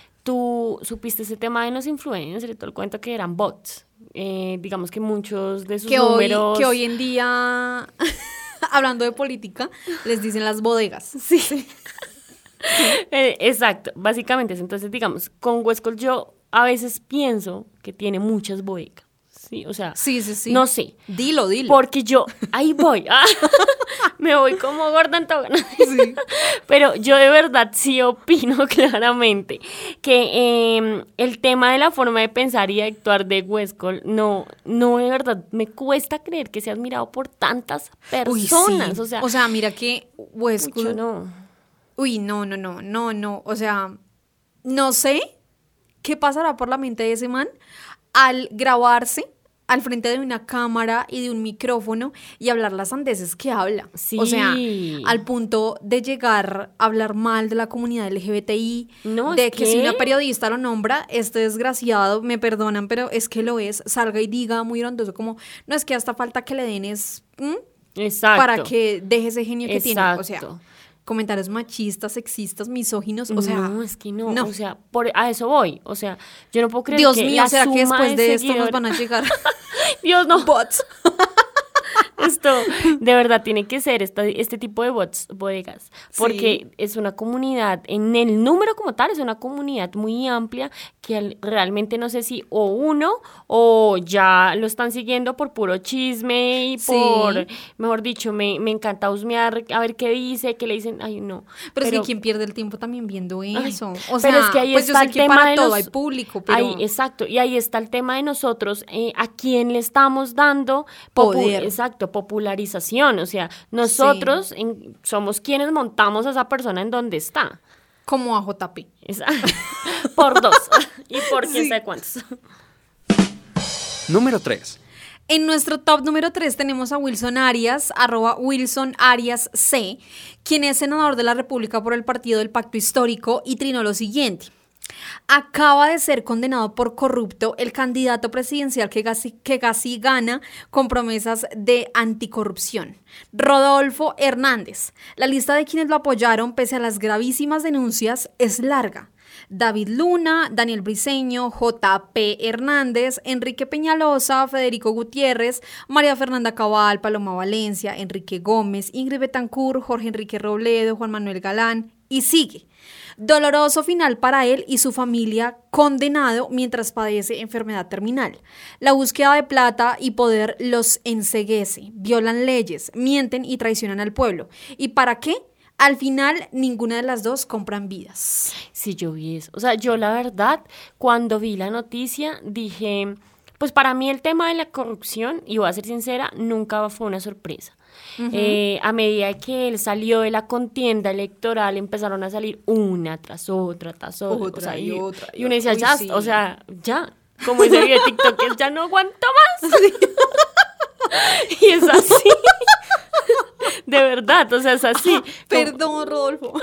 tú supiste ese tema de los influencers y todo el cuento que eran bots. Eh, digamos que muchos de sus que números... Hoy, que hoy en día, hablando de política, les dicen las bodegas. Sí, sí. eh, exacto, básicamente. Entonces, digamos, con Westwood yo a veces pienso que tiene muchas bodegas. Sí, o sea, sí, sí, sí. no sé. Dilo, dilo. Porque yo, ahí voy, ah, me voy como gorda en tobogán. Sí. Pero yo de verdad sí opino claramente que eh, el tema de la forma de pensar y de actuar de Westwood, no, no, de verdad, me cuesta creer que sea admirado por tantas personas. Uy, sí. O sea, o sea, mira que Westwood... no. Uy, no, no, no, no, no. O sea, no sé qué pasará por la mente de ese man al grabarse al frente de una cámara y de un micrófono y hablar las sandeces que habla. Sí. O sea, al punto de llegar a hablar mal de la comunidad L G B T I, no, de es que, que si una periodista lo nombra, este desgraciado, me perdonan, pero es que lo es, salga y diga muy grandoso como, no, es que hasta falta que le den es... ¿m? Exacto. Para que deje ese genio que Exacto. tiene. O sea, comentarios machistas, sexistas, misóginos, o sea... No, es que no, no. o sea, por, a eso voy, o sea, yo no puedo creer Dios que mío, la ¿será que suma después de, de esto nos seguidores... van a llegar Dios, no. bots? Esto, de verdad, tiene que ser esta, este tipo de bots, bodegas, porque Sí. es una comunidad, en el número como tal, es una comunidad muy amplia que al- realmente no sé si o uno o ya lo están siguiendo por puro chisme y Sí. por, mejor dicho, me, me encanta husmear a ver qué dice, qué le dicen, ay no. Pero, es que quien pierde el tiempo también viendo eso. O sea, pero es que ahí pues está yo sé el que tema para de todo los- hay público, pero... Ahí, exacto, y ahí está el tema de nosotros, eh, a quién le estamos dando popu- Poder. exacto, popularización, o sea, nosotros en- somos quienes montamos a esa persona en donde está. Como a J P. Esa- por dos, y por quién Sí. sabe cuántos. Número tres. En nuestro top número tres tenemos a Wilson Arias, arroba Wilson Arias C, quien es senador de la República por el Partido del Pacto Histórico y trinó lo siguiente: Acaba de ser condenado por corrupto el candidato presidencial que casi, que casi gana con promesas de anticorrupción, Rodolfo Hernández. La lista de quienes lo apoyaron pese a las gravísimas denuncias es larga. David Luna, Daniel Briceño, J P Hernández, Enrique Peñalosa, Federico Gutiérrez, María Fernanda Cabal, Paloma Valencia, Enrique Gómez, Ingrid Betancourt, Jorge Enrique Robledo, Juan Manuel Galán y sigue. Doloroso final para él y su familia, condenado mientras padece enfermedad terminal. La búsqueda de plata y poder los enceguece, violan leyes, mienten y traicionan al pueblo. ¿Y para qué? Al final, ninguna de las dos compran vidas. Sí, yo vi eso. O sea, yo la verdad, cuando vi la noticia, dije, pues para mí el tema de la corrupción, y voy a ser sincera, nunca fue una sorpresa. Uh-huh. Eh, a medida que él salió de la contienda electoral, empezaron a salir una tras otra, tras otra. Otra o sea, y, y otra. Y uno decía, Uy, ya, sí. o sea, ya. Como ese video de TikTok, que es, ya no aguanto más. Sí. Y es así. De verdad, o sea, es así. Perdón, Rodolfo.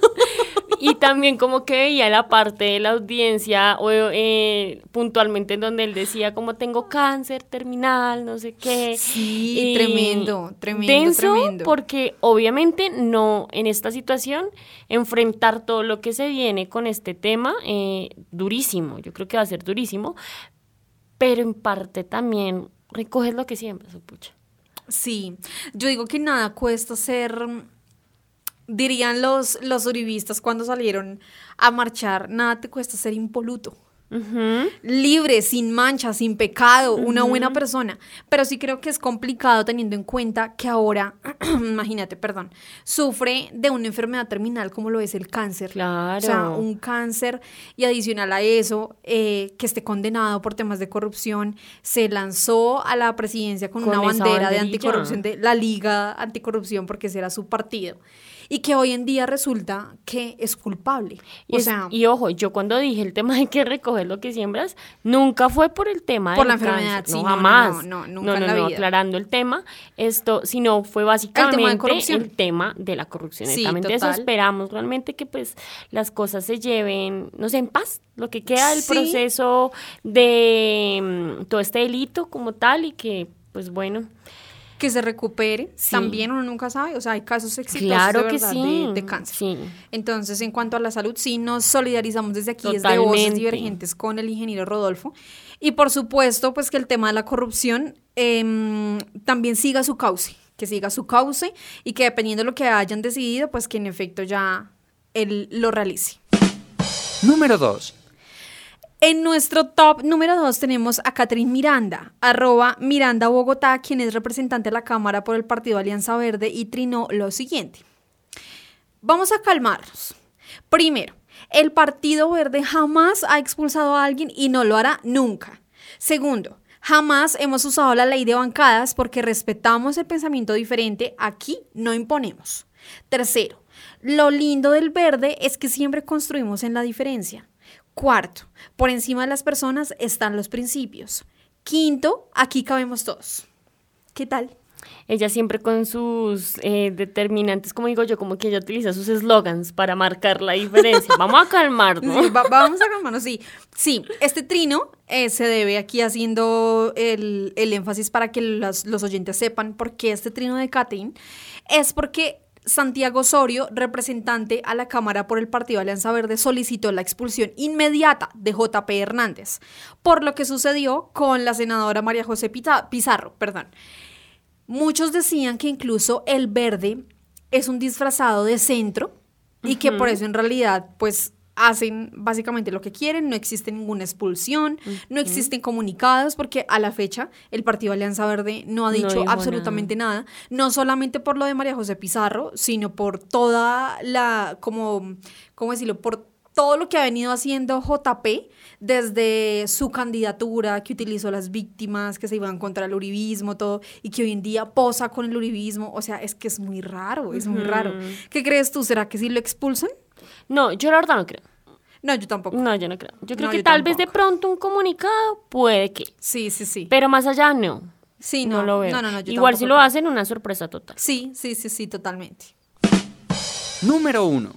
Y también como que veía la parte de la audiencia o, eh, puntualmente en donde él decía como tengo cáncer terminal, no sé qué. Sí, y tremendo, tremendo, denso tremendo. Porque obviamente no, en esta situación, enfrentar todo lo que se viene con este tema, eh, durísimo, yo creo que va a ser durísimo, pero en parte también recoges lo que siembras, pucha. Sí, yo digo que nada cuesta ser... Dirían los, los uribistas cuando salieron a marchar, nada te cuesta ser impoluto. Uh-huh. Libre, sin mancha, sin pecado, uh-huh. Una buena persona. Pero sí creo que es complicado teniendo en cuenta que ahora, imagínate, perdón, sufre de una enfermedad terminal como lo es el cáncer. Claro. O sea, un cáncer y adicional a eso, eh, que esté condenado por temas de corrupción, se lanzó a la presidencia con, con una bandera de anticorrupción, de la Liga Anticorrupción, porque ese era su partido. Y que hoy en día resulta que es culpable. Y, o es, sea, y ojo, yo cuando dije el tema de que recoger lo que siembras, nunca fue por el tema por del la enfermedad, cáncer, sí, no, no, jamás. No, no, no, nunca no, no, en la no, vida. aclarando el tema, esto, sino fue básicamente el tema de corrupción. El tema de la corrupción. Sí, Exactamente total. Eso esperamos realmente que pues las cosas se lleven, no sé, en paz, lo que queda del sí. proceso de um, todo este delito como tal y que pues bueno... Que se recupere, sí. También uno nunca sabe, o sea, hay casos exitosos claro de que verdad sí. de, de cáncer. Sí. Entonces, en cuanto a la salud, sí nos solidarizamos desde aquí, Totalmente. desde Voces Divergentes con el ingeniero Rodolfo. Y por supuesto, pues que el tema de la corrupción eh, también siga su cauce, que siga su cauce y que dependiendo de lo que hayan decidido, pues que en efecto ya él lo realice. Número dos. En nuestro top número dos tenemos a Catherine Miranda, arroba Miranda Bogotá, quien es representante de la Cámara por el Partido Alianza Verde y trinó lo siguiente. Vamos a calmarnos. Primero, el Partido Verde jamás ha expulsado a alguien y no lo hará nunca. Segundo, jamás hemos usado la ley de bancadas porque respetamos el pensamiento diferente, aquí no imponemos. Tercero, lo lindo del verde es que siempre construimos en la diferencia. Cuarto, por encima de las personas están los principios. Quinto, aquí cabemos todos. ¿Qué tal? Ella siempre con sus eh, determinantes, como digo yo, como que ella utiliza sus eslogans para marcar la diferencia. Vamos a calmarnos. Sí, va, vamos a calmarnos, sí. Sí, este trino eh, se debe aquí haciendo el, el énfasis para que los, los oyentes sepan por qué este trino de Catherine. Es porque Santiago Osorio, representante a la Cámara por el Partido Alianza Verde, solicitó la expulsión inmediata de J P Hernández, por lo que sucedió con la senadora María José Pizarro, perdón. Muchos decían que incluso el verde es un disfrazado de centro y uh-huh. que por eso en realidad pues hacen básicamente lo que quieren, no existe ninguna expulsión, uh-huh. no existen comunicados porque a la fecha el Partido Alianza Verde no ha dicho no absolutamente nada. nada, no solamente por lo de María José Pizarro, sino por toda la, como, ¿cómo decirlo?, por todo lo que ha venido haciendo J P desde su candidatura, que utilizó las víctimas, que se iban contra el uribismo, todo, y que hoy en día posa con el uribismo. O sea, es que es muy raro, es uh-huh. muy raro. ¿Qué crees tú? ¿Será que sí lo expulsan? No, yo la verdad no creo. No, yo tampoco. No, yo no creo. Yo creo no, que yo tal tampoco. vez de pronto un comunicado puede que. Sí, sí, sí. Pero más allá no. Sí, no, no lo veo. No, no, no, yo Igual tampoco. si lo hacen, una sorpresa total. Sí, sí, sí, sí, totalmente. Número uno.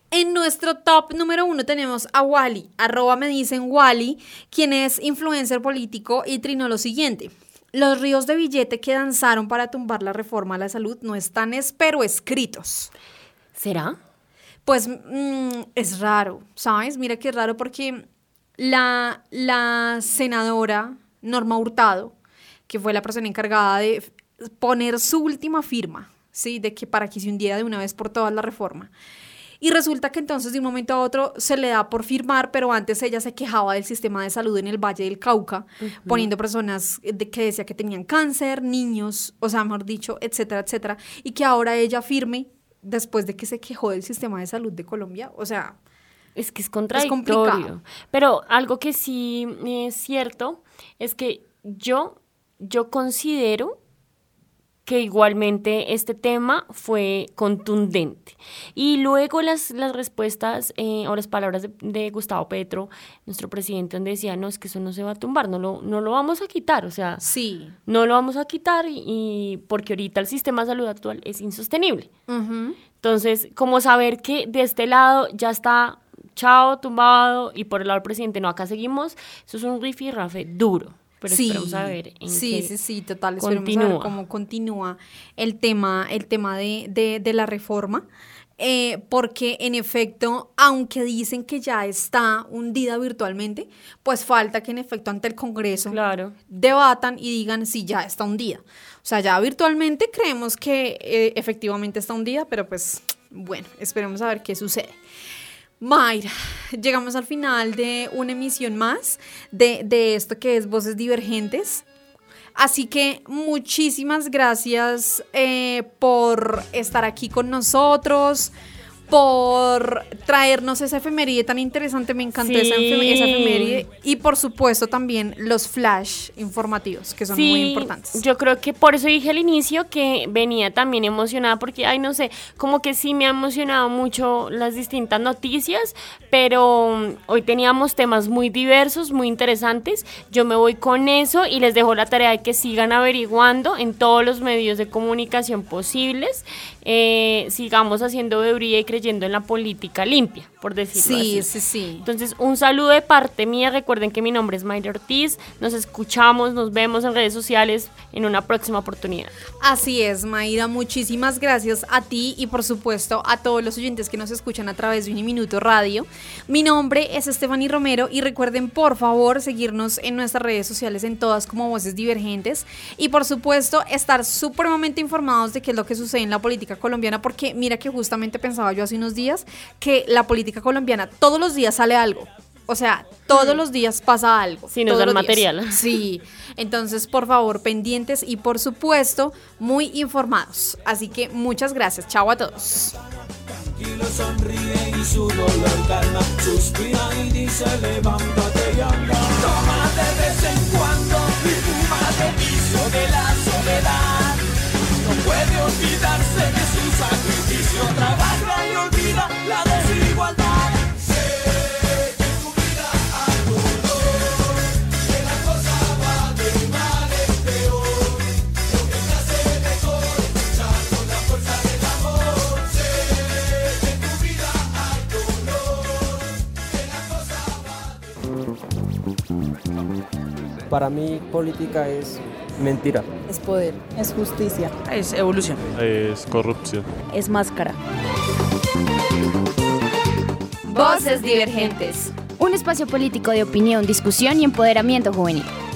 En nuestro top número uno tenemos a Wally, arroba me dicen Wally, quien es influencer político y trinó lo siguiente. Los ríos de billete que danzaron para tumbar la reforma a la salud no están es, pero escritos. ¿Será? Pues mmm, es raro, ¿sabes? Mira que es raro porque la, la senadora Norma Hurtado, que fue la persona encargada de poner su última firma, ¿sí? De que para que se hundiera de una vez por todas la reforma. Y resulta que entonces de un momento a otro se le da por firmar, pero antes ella se quejaba del sistema de salud en el Valle del Cauca, uh-huh. poniendo personas de, que decía que tenían cáncer, niños, o sea, mejor dicho, etcétera, etcétera, y que ahora ella firme después de que se quejó del sistema de salud de Colombia, o sea... Es que es contradictorio. Es pero algo que sí es cierto es que yo, yo considero que igualmente este tema fue contundente. Y luego las, las respuestas eh, o las palabras de, de Gustavo Petro, nuestro presidente, donde decía, no, es que eso no se va a tumbar, no lo, no lo vamos a quitar, o sea, sí. no lo vamos a quitar y, y porque ahorita el sistema de salud actual es insostenible. Uh-huh. Entonces, como saber que de este lado ya está chao, tumbado, y por el lado del presidente, no, acá seguimos, eso es un rifirrafe duro. Pero sí, esperamos a ver en sí, qué sí, sí, total, continúa. Esperemos a ver cómo continúa el tema, el tema de, de, de la reforma, eh, porque en efecto, aunque dicen que ya está hundida virtualmente, pues falta que en efecto ante el Congreso claro. debatan y digan si ya está hundida. O sea, ya virtualmente creemos que eh, efectivamente está hundida, pero pues bueno, esperemos a ver qué sucede. Mayra, llegamos al final de una emisión más de, de esto que es Voces Divergentes. Así que muchísimas gracias eh, por estar aquí con nosotros, por traernos esa efeméride tan interesante. Me encantó sí. esa, efem- esa efeméride. Y por supuesto también los flash informativos, que son sí, muy importantes. Yo creo que por eso dije al inicio que venía también emocionada, porque, ay, no sé, como que sí me ha emocionado mucho las distintas noticias, pero um, hoy teníamos temas muy diversos, muy interesantes. Yo me voy con eso y les dejo la tarea de que sigan averiguando en todos los medios de comunicación posibles. Eh, sigamos haciendo veeduría y creyendo en la política limpia, por decirlo sí, así. Sí, sí, sí. Entonces, un saludo de parte mía. Recuerden que mi nombre es Mayra Ortiz. Nos escuchamos, nos vemos en redes sociales en una próxima oportunidad. Así es, Mayra. Muchísimas gracias a ti y, por supuesto, a todos los oyentes que nos escuchan a través de Uniminuto Radio. Mi nombre es Stephanie Romero y recuerden, por favor, seguirnos en nuestras redes sociales en todas como Voces Divergentes y, por supuesto, estar supremamente informados de qué es lo que sucede en la política colombiana, porque mira que justamente pensaba yo hace unos días que la política colombiana todos los días sale algo. O sea, todos los días pasa algo. Sí, nos dan material. Sí, entonces por favor pendientes y por supuesto muy informados. Así que muchas gracias, chao a todos. Tranquilo, sonríe y su dolor calma, suspira y dice levántate y anda. Toma de vez en cuando y fuma de vicio de la soledad. No puede olvidarse de su sacrificio, trabaja y olvida la desigualdad. Sé que tu vida hay dolor, que la cosa va de mal en peor. Lo que te hace mejor es luchar con la fuerza del amor. Sé que en tu vida hay dolor, que la cosa va de... Para mí, política es mentira. Es poder, es justicia, es evolución, es corrupción, es máscara. Voces Divergentes. Un espacio político de opinión, discusión y empoderamiento juvenil.